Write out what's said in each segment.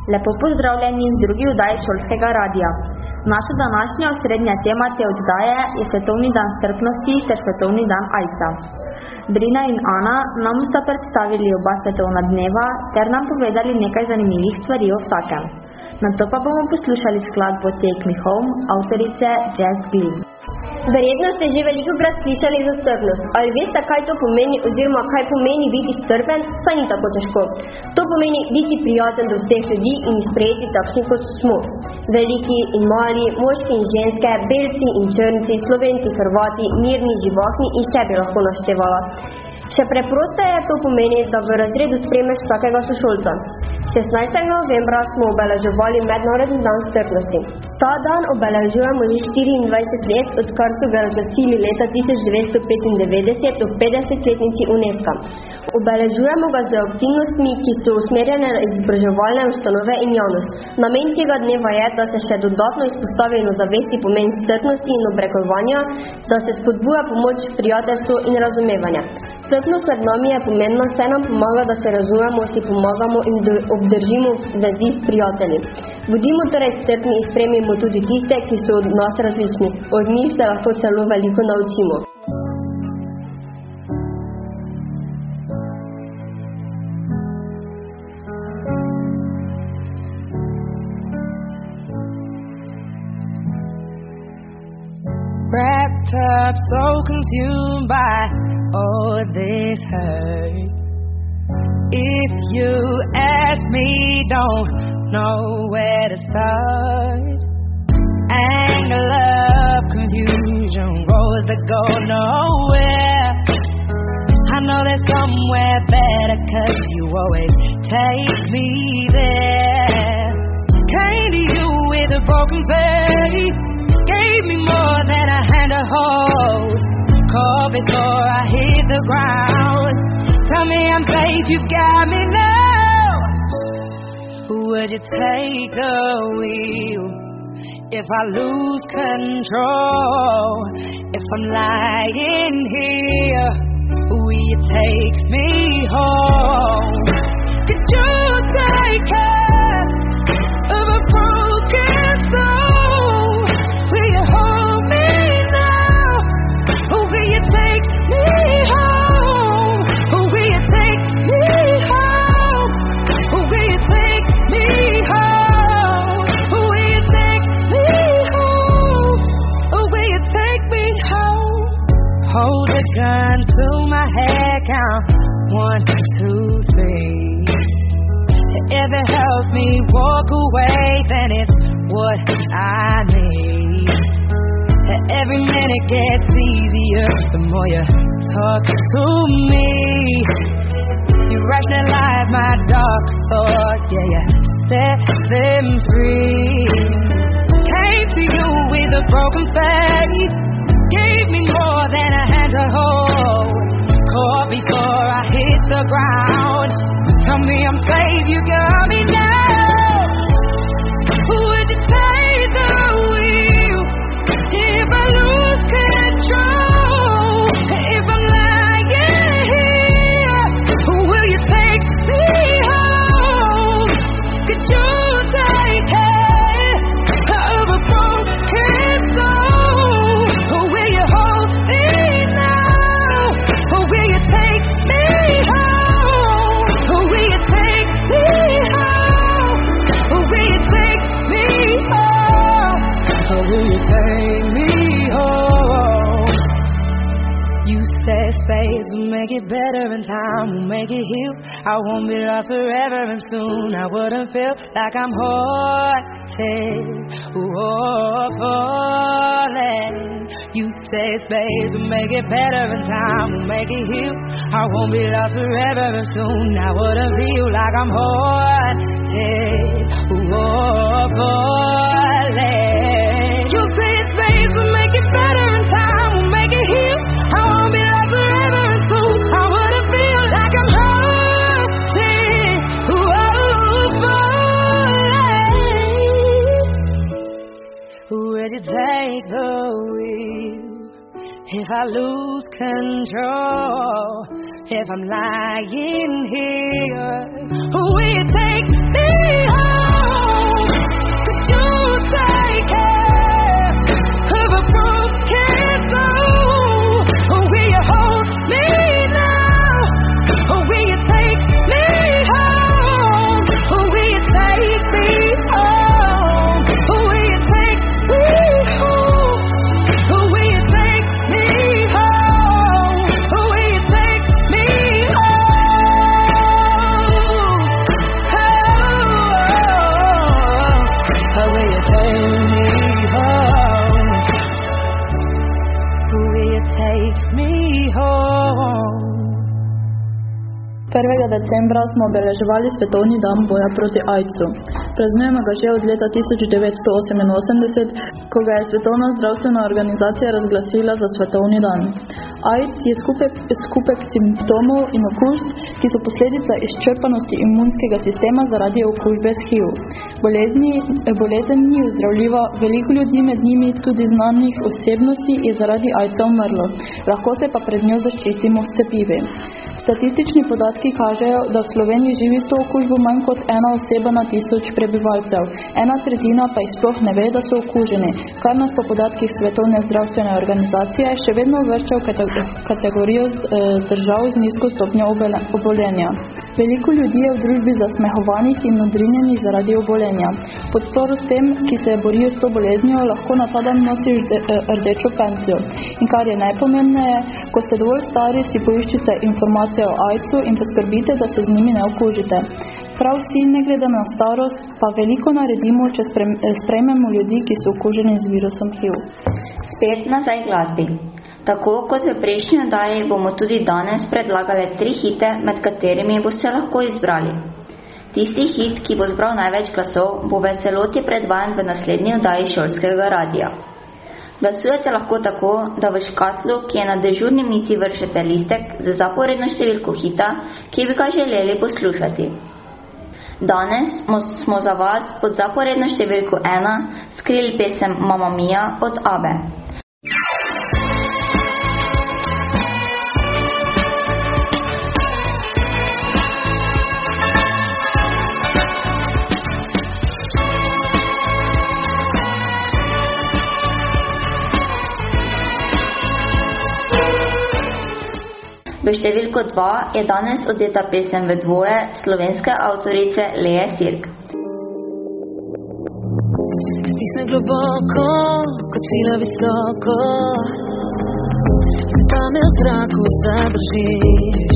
Lepo pozdravljeni v drugi oddaji Šolskega radia. Naša današnja osrednja tema te oddaje je Svetovni dan strpnosti ter Svetovni dan AIDS-a. Brina in Ana nam sta predstavili oba svetovna dneva ter nam povedali nekaj zanimivih stvari o vsakem. Nato pa bomo poslušali skladbo Take Me Home avtorice Jazz Glynn. Verjetno ste že velikokrat slišali za strpnost. Ali veste, kaj to pomeni oziroma kaj pomeni biti strpen? Saj ni tako težko. To pomeni biti prijazen do vseh ljudi in jih sprejeti takšni, kot smo. Veliki in mali, moški in ženske, belci in črnci, Slovenci, Hrvati, mirni, živahni in še bi lahko naštevala. Še preprosteje to pomeni, da v razredu sprejmeš vsakega sošolca. 16. novembra smo obeleževali Mednarodni dan strpnosti. Ta dan obeležujemo že 24 let, odkar so ga razglasili leta 1995 ob 50-letnici UNESCO. Obeležujemo ga z aktivnostmi, ki so usmerjene na izobraževalne ustanove in javnost. Namen tega dneva je, da se še dodatno izpostavi in ozavesti pomen strpnosti in obrekovanja, da se spodbuja pomoč, prijateljstvo in razumevanje. Strpnost med nami je pomembna, saj nam pomaga, da se razumemo, si pomagamo in obdržimo vezi s prijatelji. Bodimo torej strpni in sprejmimo tudi tiste, ki so od nas različni. Od njih se lahko celo veliko naučimo. Wrapped up, so consumed by all this hurt. If you ask me, don't know where to start. Anger, love, confusion, roads that go nowhere. I know there's somewhere better, 'cause you always take me there. Came to you with a broken faith, gave me more than a hand to hold. Call before I hit the ground. Tell me I'm safe, you've got me now. Would you take the wheel if I lose control? If I'm lying here, will you take me home? Could you take care of a broken soul? Will you hold me now? Or will you take me home? Or will you take me home? Or will you take me home? Or will you take me home? Or will you take me home? Hold a gun to my head, count 1, 2, 3. If it helps me walk away, then it's what I need. Every minute gets easier the more you talk to me. You rationalize my dark thoughts, yeah, you set them free. Came to you with a broken faith, gave me more than a hand to hold. Caught before I hit the ground. Tell me I'm safe, you got me now. Would you take the wheel if I lose control? If I'm lying here, will you take me home? Could you take care of a broken soul? Or will you hold me now? Or will you take me home? Or will you take me home? Or will you take me home? Or will you take me home? You said space will make it better and time will make it heal. I won't be lost forever and soon I wouldn't feel like I'm haunted or falling. You say space will make it better and time will make it heal. I won't be lost forever and soon I wouldn't feel like I'm haunted or falling. You say space will make it better and time will make it heal. I won't be lost forever and soon I wouldn't feel like I'm haunted or falling. Would you take the wheel if I lose control? If I'm lying here, will you take me home? 1. decembra smo obeleževali Svetovni dan boja proti AIDS-u. Praznujemo ga že od leta 1988, ko ga je Svetovna zdravstvena organizacija razglasila za Svetovni dan. AIDS je skupek simptomov in okužb, ki so posledica izčrpanosti imunskega sistema zaradi okužbe s HIV. Bolezen ni ozdravljiva, veliko ljudi, med njimi tudi znanih osebnosti, je zaradi AIDS-a umrlo. Lahko se pa pred njo zaščitimo s cepivi. Statistični podatki kažejo, da v Sloveniji živi s to okužbo manj kot 1 oseba na 1000 prebivalcev. 1/3 pa jih sploh ne ve, da so okuženi, kar nas po podatkih Svetovne zdravstvene organizacije še vedno uvršča v kategorijo držav z nizko stopnjo obolenja. Veliko ljudi je v družbi zasmehovanih in odrinjenih zaradi obolenja. Podporo s tem, ki se borijo s to boleznijo, lahko na ta dan nosiš rdečo pentljo. In kar je najpomembneje, ko ste dovolj stari, si poiščite informacije o AIDS-u in poskrbite, da se z njimi ne okužite. Prav vsi, ne glede na starost, pa veliko naredimo, če sprejmemo ljudi, ki so okuženi z virusom HIV. Spet nazaj glasbi. Tako kot v prejšnji oddaji bomo tudi danes predlagali 3 hite, med katerimi boste lahko izbrali. Tisti hit, ki bo zbral največ glasov, bo v celoti predvajan v naslednji oddaji šolskega radia. Glasujete lahko tako, da v škatlu, ki je na dežurni mizi, vršete listek z zaporedno številko hita, ki bi ga želeli poslušati. Danes smo za vas pod zaporedno številko 1 skrili pesem Mamma Mia od Abbe. V številko 2 je danes odeta pesem v dvoje slovenske avtorice Leje Sirk. Stisne globoko, kot sila visoko, pa me v zraku zadržiš.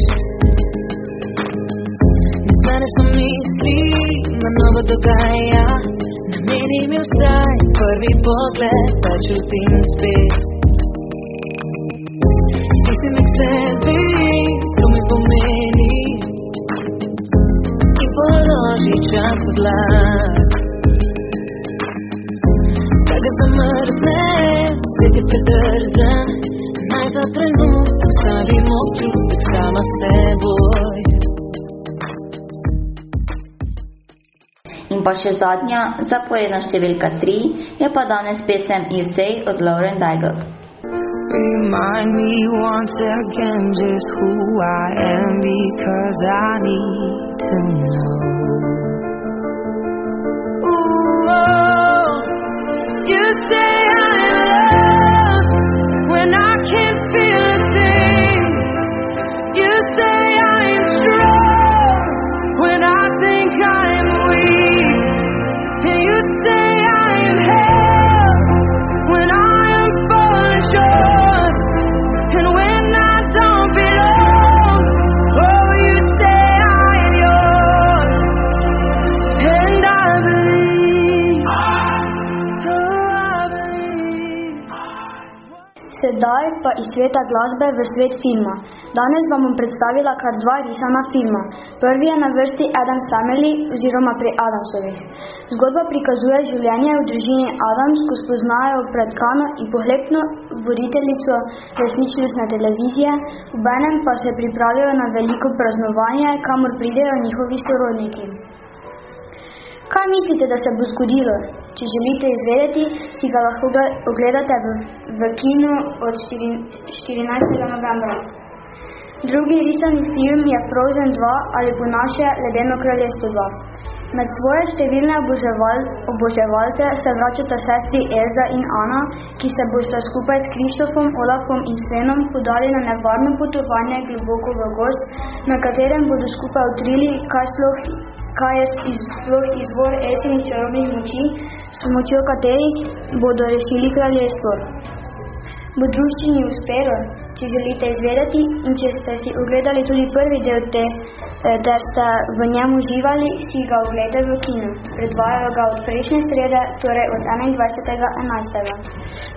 Ne znane so misli, na novo dogaja, nameni mi vsaj prvi pogled, da čutim spet. Stisni me k sebi, to mi pomeni, in položi čas v dlan. Da ga zamrznem, svet je predrzen, naj za trenutek stavim občutek sama s seboj. In pa še zadnja, zaporedna številka 3, je pa danes pesem You Say od Lauren Daigle. Remind me once again just who I am, because I need to know. Ooh, oh, you say I'm loved when I can't feel a thing. You say I'm strong when I think I'm weak. And you say I'm held when I am falling short. And when I don't belong, oh, you say I am yours. And I believe, oh, I believe. Sedaj pa iz sveta glasbe v svet filma. Danes vam bom predstavila kar 2 risana filma. Prvi je na vrsti Addams Family oziroma Pri Addamsovih. Zgodba prikazuje življenje v družini Addams, ko spoznajo pretkano in pohlepno voditeljico resničnostne televizije, obenem pa se pripravijo na veliko praznovanje, kamor pridejo njihovi sorodniki. Kaj mislite, da se bo zgodilo? Če želite izvedeti, si ga lahko ogledate v kinu od 14. novembra. Drugi risani film je Frozen 2 ali po naše Ledeno kraljestvo 2. Med svoje številne oboževalce se vračata sestri Elza in Anna, ki se bosta skupaj s Krištofom, Olafom in Svenom podali na nevarno potovanje globoko v gozd, na katerem bodo skupaj odkrili, kaj je sploh izvor Elsinih čarobnih moči, s pomočjo katerih bodo rešili kraljestvo. Bo druščini uspelo? Če želite izvedeti in če ste si ogledali tudi prvi del ter ste v njem uživali, si ga ogledajte v kinu. Predvajajo ga od prejšnje srede, torej od 21.11.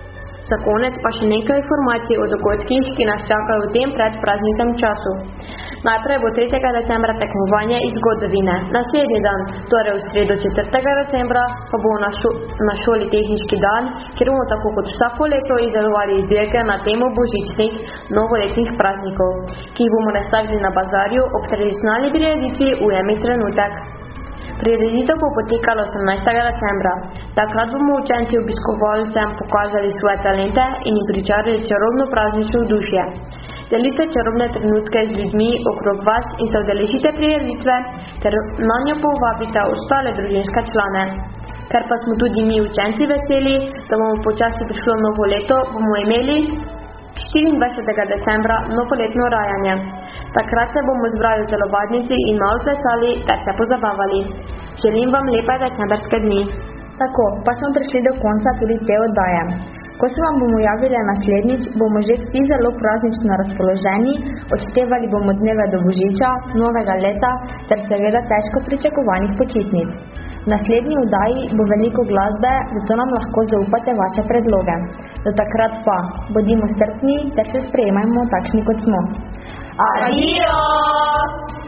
Za konec pa še nekaj informacij o dogodkih, ki nas čakajo v tem predprazničnem času. Najprej bo 3. decembra tekmovanje iz zgodovine. Naslednji dan, torej v sredo 4. decembra, pa bo na šoli tehnički dan, kjer bomo tako kot vsako leto izdelovali izdelke na temo božičnih novoletnih praznikov, ki jih bomo nastavili na bazarju ob tradicionalni prireditvi Ujemi trenutek. Prireditev bo potekala 18. decembra. Takrat bomo učenci obiskovalcem pokazali svoje talente in jim pričarali čarobno praznično vzdušje. Delite čarobne trenutke z ljudmi okrog vas in se udeležite prireditve ter na njo povabite ostale družinske člane. Ker pa smo tudi mi učenci veseli, da bomo počasi prišlo novo leto, bomo imeli 24. decembra novoletno rajanje. Takrat se bomo zbrali v telovadnici in malo plesali ter se pozabavali. Želim vam lepe decembrske dni. Tako, pa smo prišli do konca tudi te oddaje. Ko se vam bomo javili naslednjič, bomo že vsi zelo praznično razpoloženi, odštevali bomo dneve do božiča, novega leta ter seveda težko pričakovanih počitnic. V naslednji oddaji bo veliko glasbe, zato nam lahko zaupate vaše predloge. Do takrat pa, bodimo strpni ter se sprejemajmo takšni kot smo. Adijo!